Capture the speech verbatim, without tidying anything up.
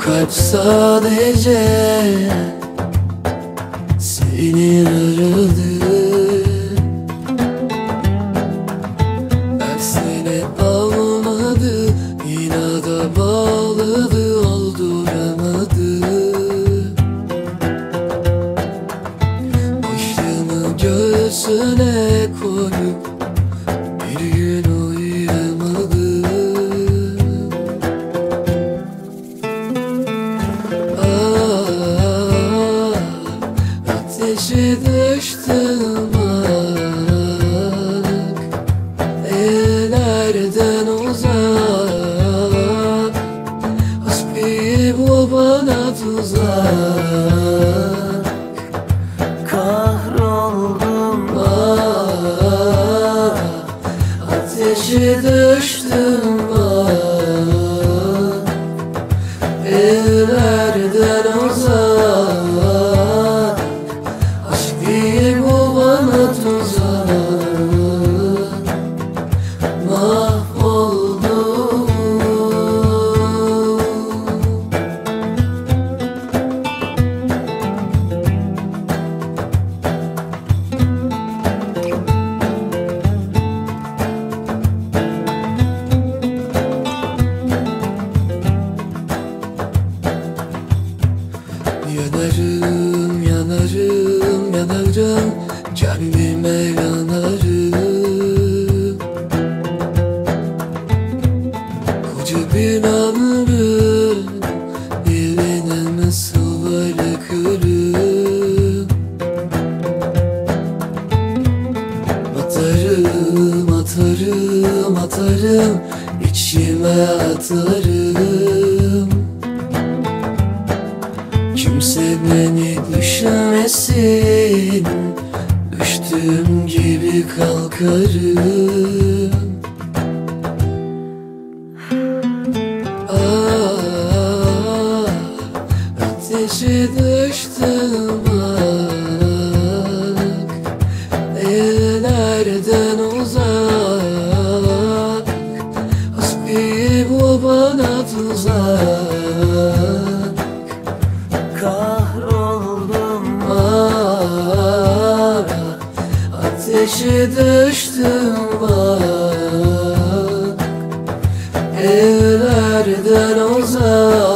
kalp sadece senin aradı. Dersine almadı, inada bağladı, olduramadı. Başını göğsüne koyup bir gün uyuyamadı. Ah, ateşe düştüm bak, ellerden uzak. Hasbi bu bana tuzak. Kahroldum, Ah, ateşe düştüm bak, ellerden uzak. Aşk değil bu bana tuzak. Mahvoldum. Yanarım, yanarım, yanarım, kendime yanarım. Koca bir ömrüm eline nasıl bırakırım? Atarım, atarım, atarım, içime atarım. Kimse beni düşünmesin, düştüğüm gibi kalkarım. Ah, ateşe düştüm bak, ellerden uzak. Hasbi bu bana tuzak. kahroldum, Ah, ateşe düştüm bak, ellerden uzak.